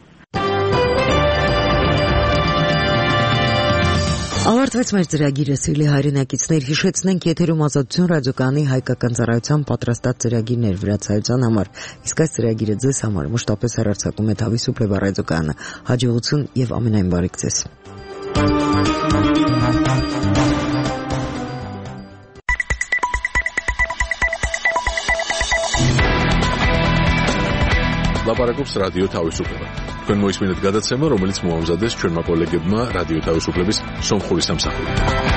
Ավարտվեց մեր ծրագիրը, սիրելի հայրենակիցներ, հիշեցնենք եթերում Ազատություն ռադիոկայանի հայկական ծառայության պատրաստած ծրագիրներ վրացայության համար, իսկ այս ծրագիրը ձեզ համար մշտապես հեռարձակում է Թավիսուփլե ռադիոկայանը, հաջողություն եւ ամենայն բարիք ձեզ։ Լապարակობს ռադիո Թավիսուփլե։ Քան մոյսմենտ գադացեմը, რომელიც մոամզադես չորմա կոլեգեբմա ռադիո Թավիսուփլեբիս Սոմխորիս ամսախորի։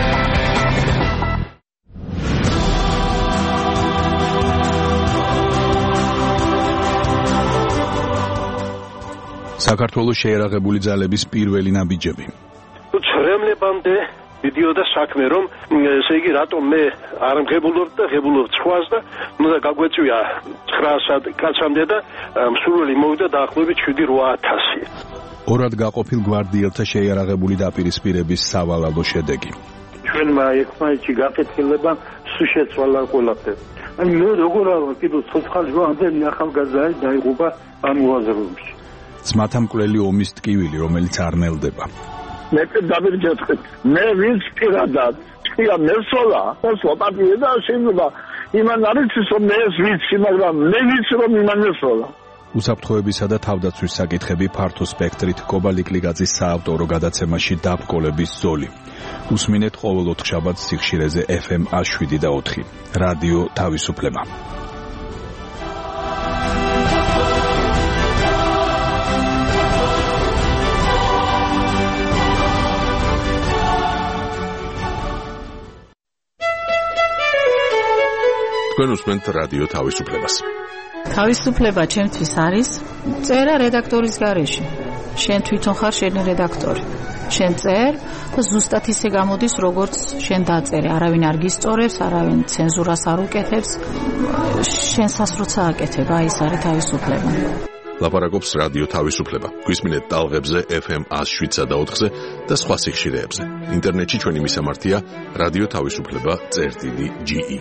საქართველოს შეიარაღებული ძალების პირველი ნაბიჯები. Ცრემლებამდე ვიდეოდა საქმე რომ ესე იგი რატომ მე არ მღებულობ და ღებულობ ცხვას და უნდა გაგვეწვია 900 კაცამდე და მსურველი მოვიდა დაახლოებით 7-8000. ორად გაყოფილ გვარდიელთა შეიარაღებული დაპირისპირების სავალალო შედეგი. ჩვენმა ერთმანეთში გაკეთილება სულ შეცვალა ყველაფერი. ანუ მე როგორ არა კიდევ ცოცხალი ამდენი ახალგაზრდა დაიღუპა ამ უაზროებში. ძმათა მკვლელი ომის ტკივილი, რომელიც არ ნელდება. მე დავირჯეთქეთ. მე ვინც პირადად თქვია მესოლა, ოსლოპატიე და შეიძლება იმან არის რომ მე ვიცი, მაგრამ მე ვიცი რომ იმან მესოლა. უსაფრთხოებისა და თავდაცვის საკითხები ფართო სპექტრით კობალიკლიგაძის საავტორო გადაცემაში დაბკოლების ზოლი. უსმინეთ ყოველ ოთხშაბათს სიხშირეზე FM 107.4. რადიო თავისუფლება. თქვენ უსმენთ რადიო თავისუფლებას. თავისუფლება ჩემთვის არის წერა რედაქტორის გარეშე. შენ თვითონ ხარ შენი რედაქტორი. შენ წერ და ზუსტად ისე გამოდის, როგორც შენ დაწერე. არავინ არ გისწორებს, არავინ ცენზურას არ უკეთებს. შენსას როცა აკეთებ, აი ეს არის თავისუფლება. ლაპარაკობს რადიო თავისუფლება. გვისმინეთ ტალღებზე FM 107.4-ზე და სხვა სიხშირეებზე. ინტერნეტში ჩვენი მისამართია რადიო თავისუფლება.ge.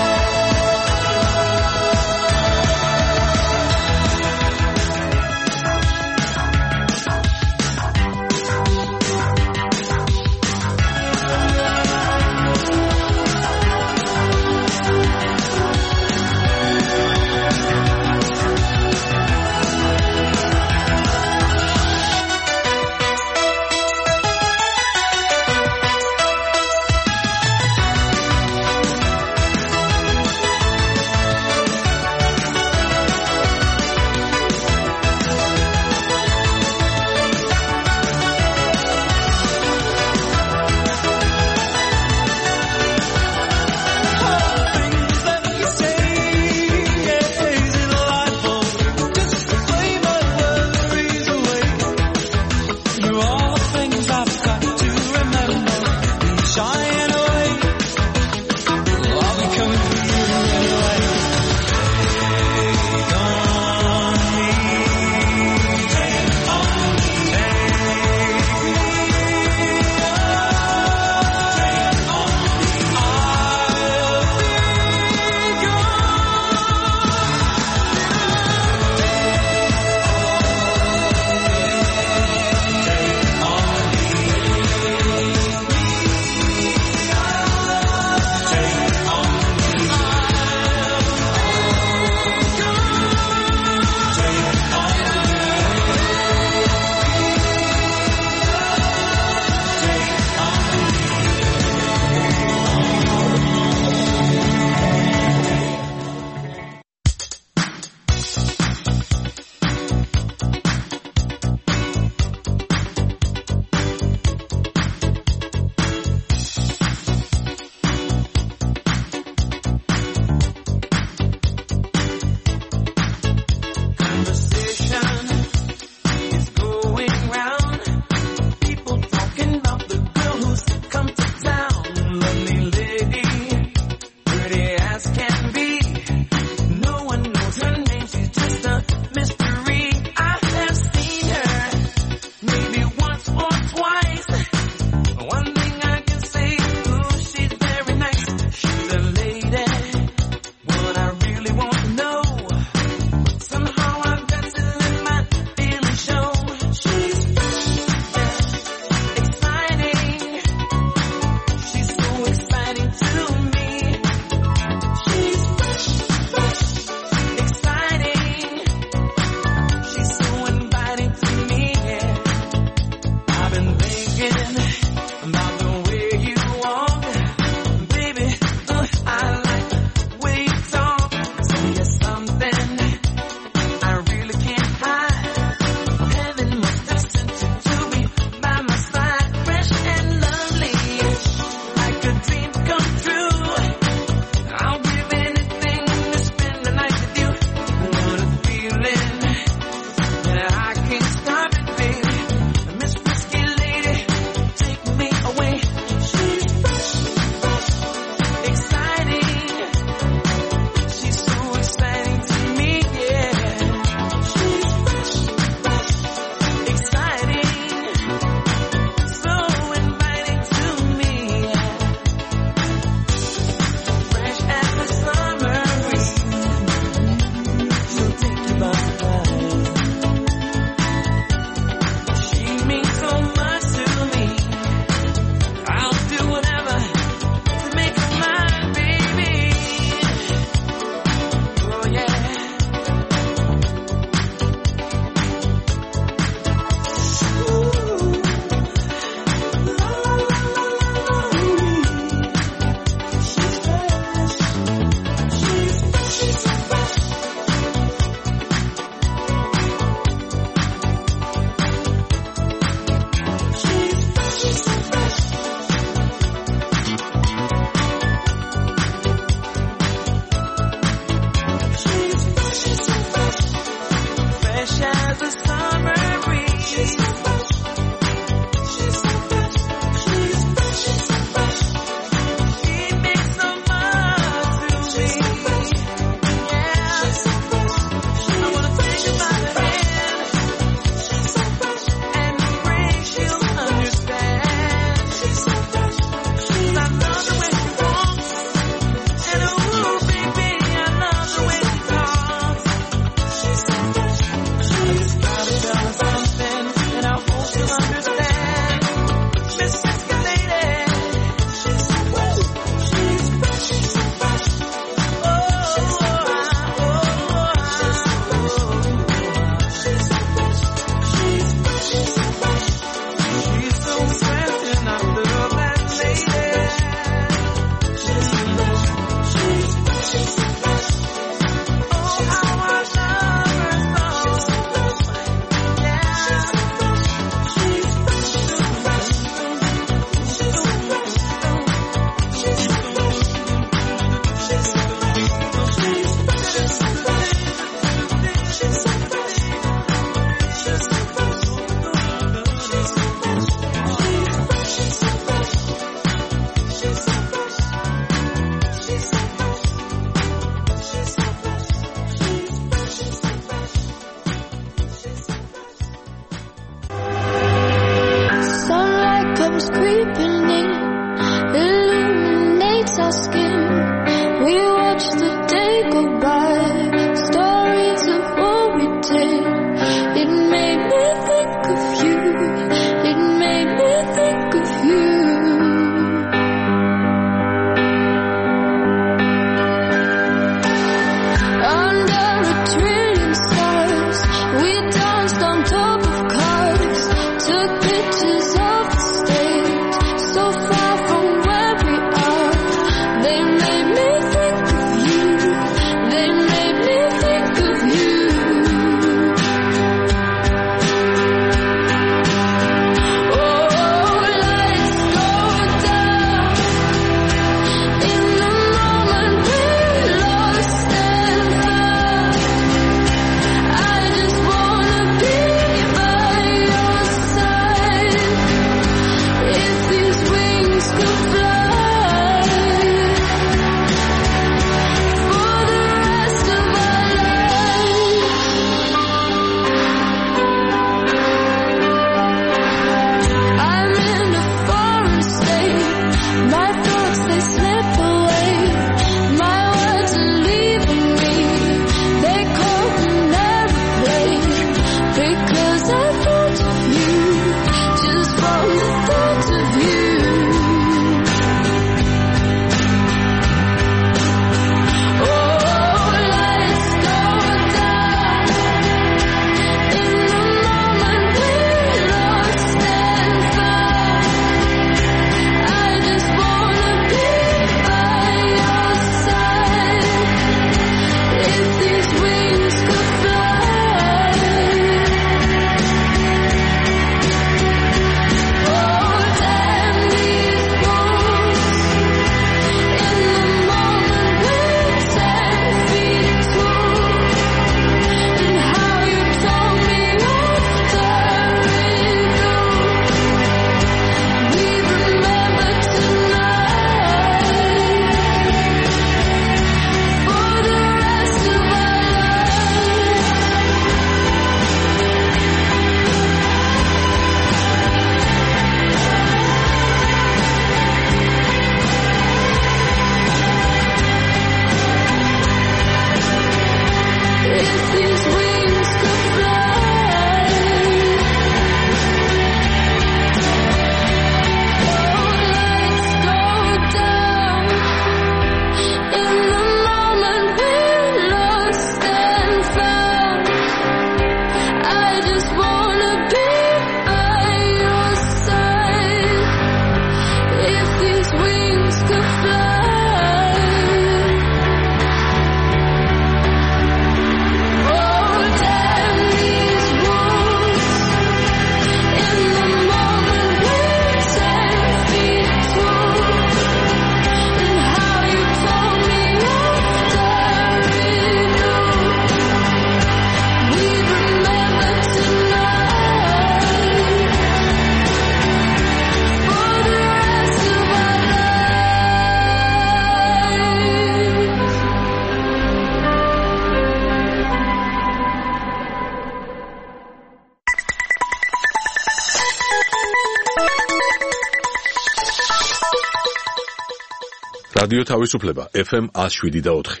რადიო თავისუფლება FM 107.4.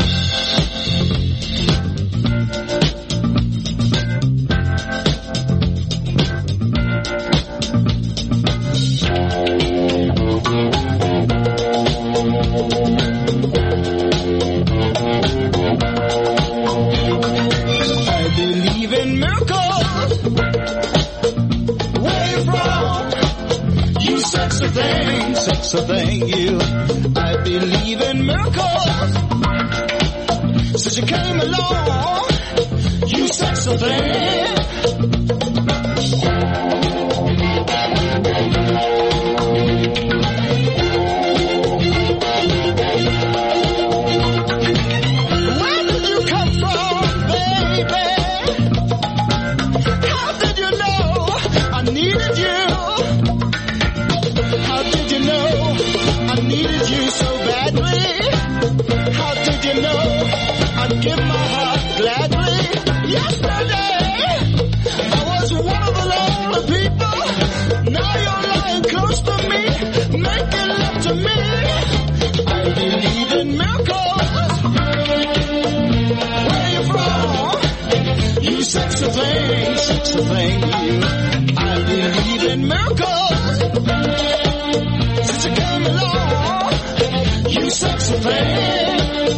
Sexy thing, you. I believe in miracles. Since you came along, you sexy thing. Where did you come from, baby? How did you know I needed you? How did you know sexy thing, you. I believe in miracles. Since you came along, you sexy thing.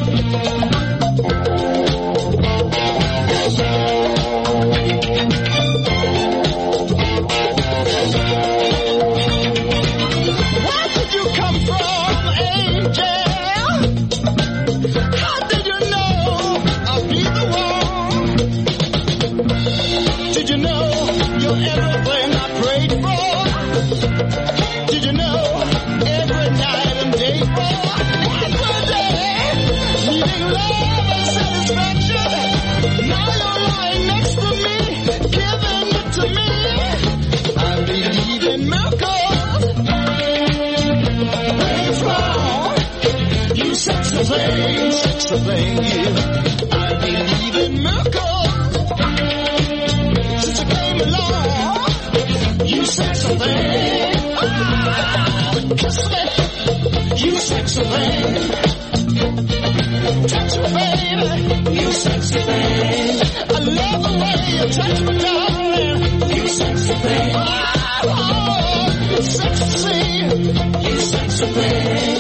Where did you come from, angel? How did you know I'd be the one? Did you know you're everything I prayed for? Did you know every night and day for? Every day, needing love and satisfaction. Now you're lying next to me, giving it to me. I believe in miracles. Where you from? You sexy thing, you. I believe in miracles. Since you came along, you sexy thing. Kiss me, you sexy thing. Touch me, baby, you sexy thing. I love the way you touch me, darling. You sexy thing. Oh, sexy, you sexy thing.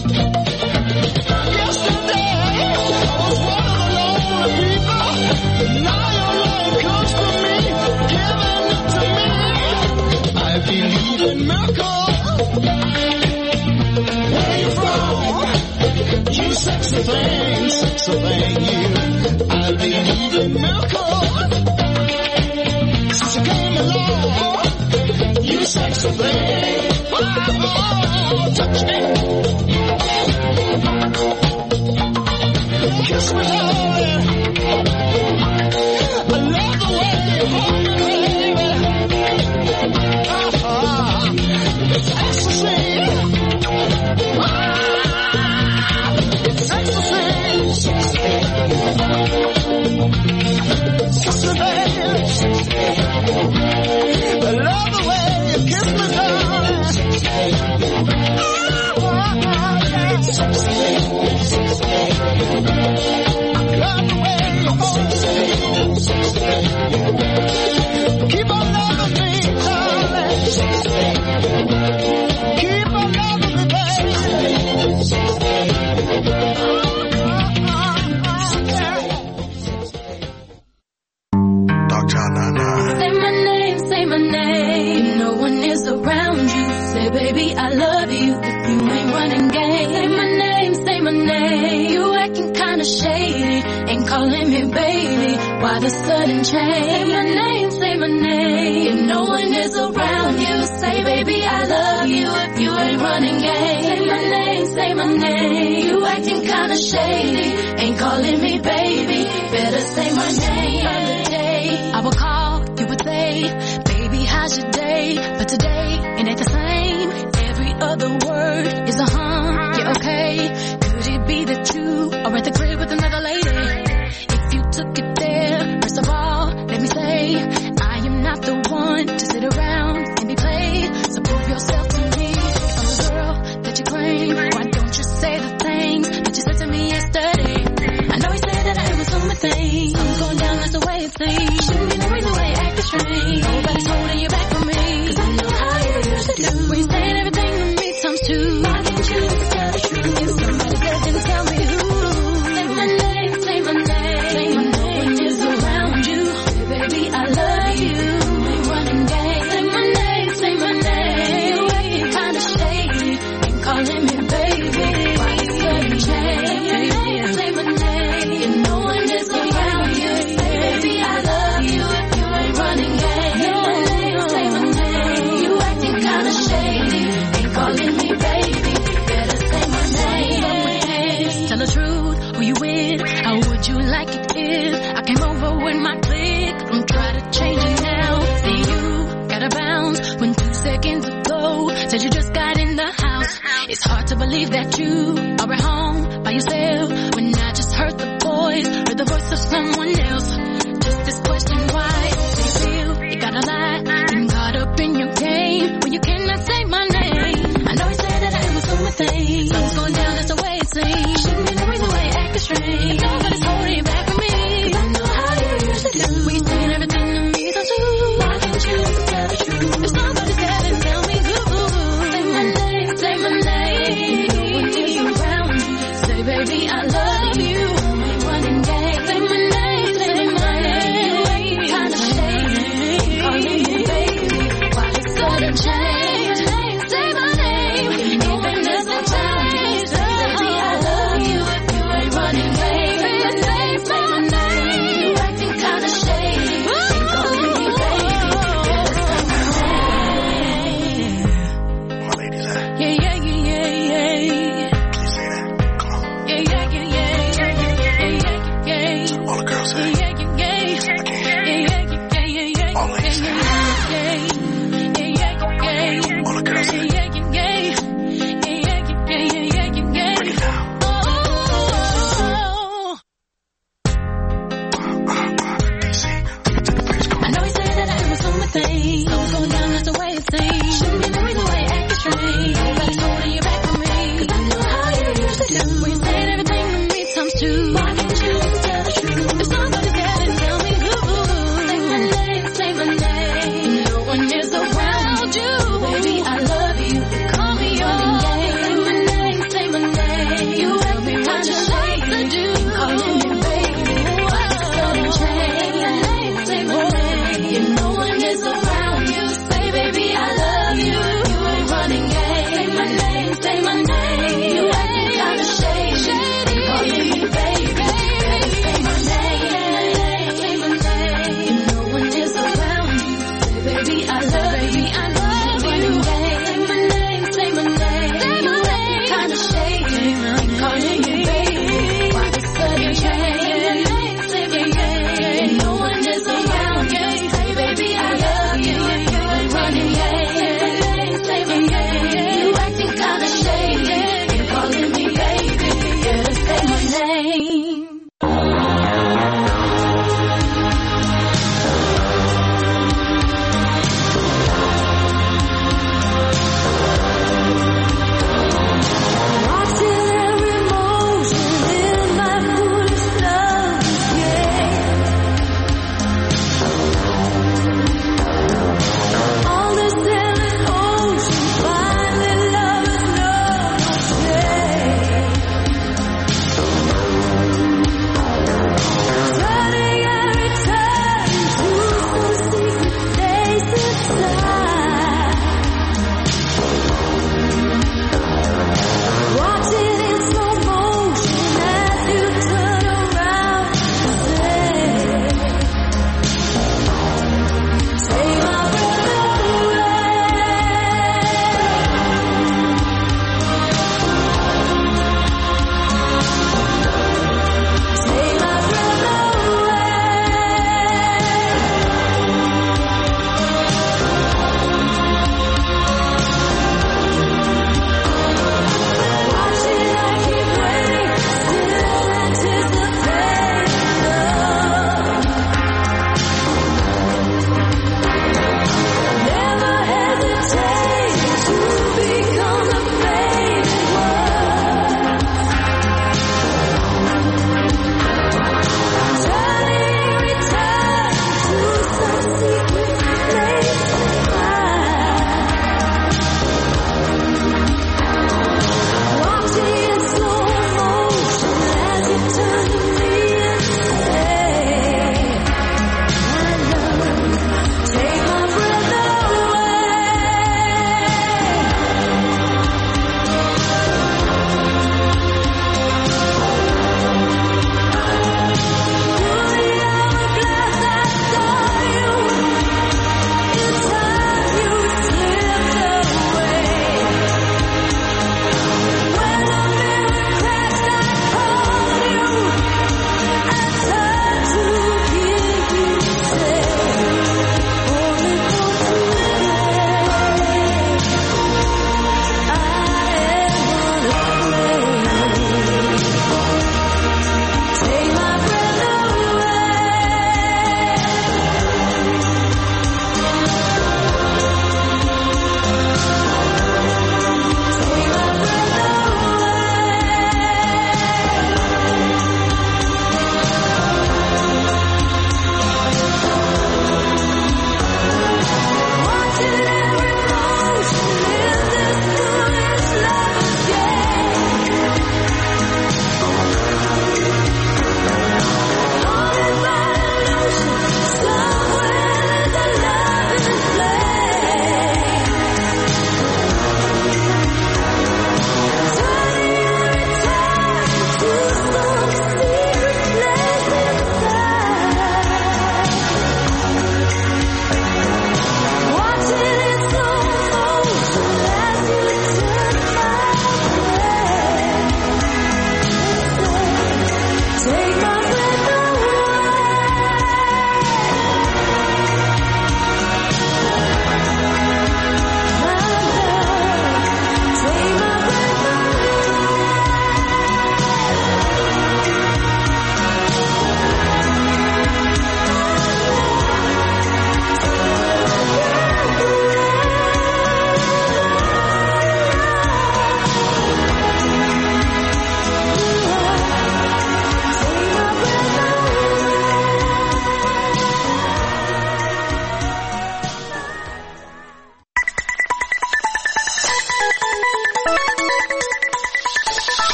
Yesterday, I was one of the lonely people. Now you're lying close to me, giving it to me. I believe in miracles. Where you from? You sexy thing, you. I believe in miracles. Since you came along, you sexy thing. Oh, touch me. Kiss me, darling. I love the way you hold me, baby. It's ecstasy. It's ecstasy. Kiss me, baby. I love the way you kiss me, darling. Keep on loving me, darling. Keep on loving me, baby. Dr. Nana. Say my name. No one is around you. Say, baby, I love you. If you ain't running game. Say my name. You acting kinda shady. Ain't calling me baby. Why the sudden change? Say my name. If no one is around you, say, baby, I love you. If you ain't running game. Say my name. You acting kinda shady. Ain't calling me baby. Better say my name. Other day, I would call, you would say, baby, how's your day? But today, it ain't the same. Every other word is a yeah, okay. Could it be that you are at the crib with another lady? If you took it there, first of all, let me say, I am not the one to sit around and be played. So prove yourself to me. I'm the girl that you claim. Why don't you say the things that you said to me yesterday? I know you said that I was on my thing. I'm going down, that's the way it seems. Shouldn't be no reason why you acting strange. Nobody's holding you back from me. Cause I know how you used to do. When you saying everything to me times two. Why can't you just tell the truth? If somebody said, then tell me who. Say my name, say my name. Say my name. No one is around you. Say, baby, I love you. Ain't running game. Say my name, say my name. You acting kinda shady. Ain't calling me baby. Why you sudden change? Say my name. If no one is around you, say, baby, I love you. If you ain't running game. Say my name. You acting kinda shady. Ain't calling me baby. Better say my name. Tell the truth, who you with? How would you like it if I came over with my clique? Don't try to change it now. See, you gotta bounce when 2 seconds ago said you just got in the house. It's hard to believe that you are at home by yourself when I just heard the voice, heard the voice of someone else. Just this question, why do you feel you gotta lie? Getting caught up in your game when you cannot say my name. I know you said that I was on my thing. Something's going down, that's the way it seems. Shouldn't be no reason why you acting strange. Nobody's holding you back from me. Cause I know how you used to do. When you saying everything to me, so true.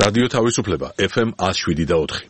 რადიო თავისუფლება FM 107.4.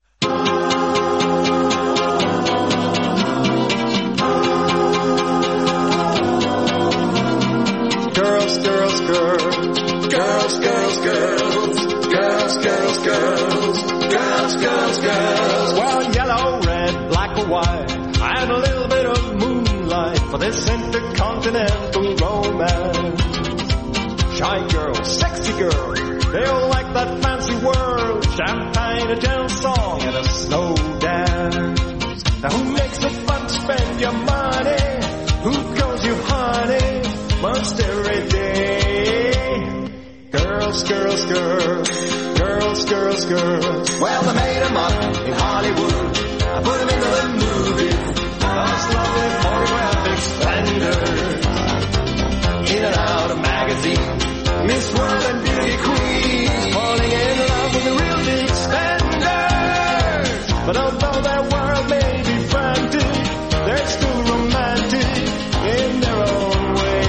Girls, girls, girls, girls, girls, girls, girls, girls, girls, girls, girls, girls. Well, yellow, red, black or white, and a little bit of moonlight for this intercontinental romance. Shy girls, sexy girls, they all like that fancy world, champagne, a gentle song, and a slow dance. Now who makes it fun to spend your money? Who calls you honey? Most every day. Girls, girls, girls, girls, girls, girls. Well, they made them up in Hollywood. I put them into the movies. Those lovely photographic splendors. In and out of magazines. Miss World and beauty queens. Falling in love with the real big spenders. But although their world may be frantic, they're still romantic in their own way.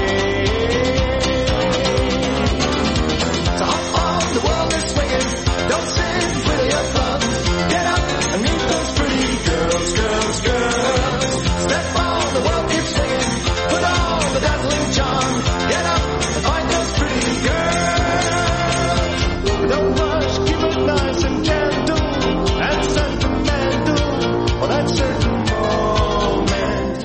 So hop on, the world is swinging. Don't sit with your thumb. Get up and meet those pretty girls, girls, girls. Step on, the world keeps swinging. Put on the dazzling charm. Get up and find those pretty girls. Don't rush, keep it nice and gentle and sentimental for that certain moment.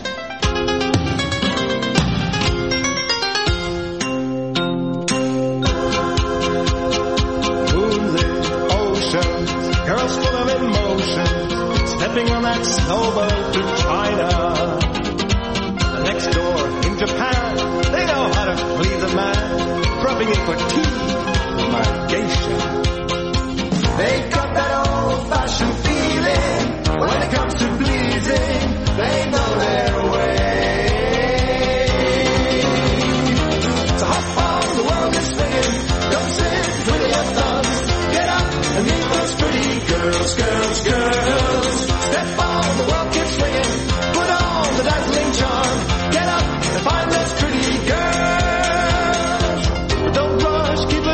Moonlit oceans, girls full of emotion, stepping on that snowboat to China. Next door in Japan, they know how to please a man, dropping in for tea, my geisha. They got that old-fashioned feeling when it comes to pleasing. They know their way. So hop on, the world is swinging. Don't sit with your thumbs. Get up and meet those pretty girls, girls, girls. Step on, the world keeps swinging. Put on the dazzling charm. Get up and find those pretty girls. Don't rush, keep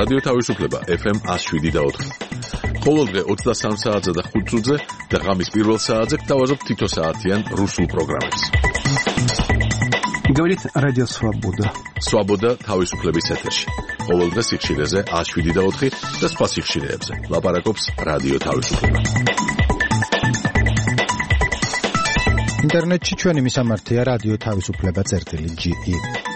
რადიო თავისუფლება FM 107.4. ყოველდღე 23 საათზე და 5 წუთზე და ღამის პირველ საათზე გთავაზობ თითო საათიან რუსულ პროგრამებს. Говорит Радио Свобода. Свобода თავისუფლების ეთერში. ყოველდღე სიხშირეზე 107.4 და სხვა სიხშირეებზე. ლაპარაკობს რადიო თავისუფლება. ინტერნეტში ჩვენი მისამართია რადიო თავისუფლება.ge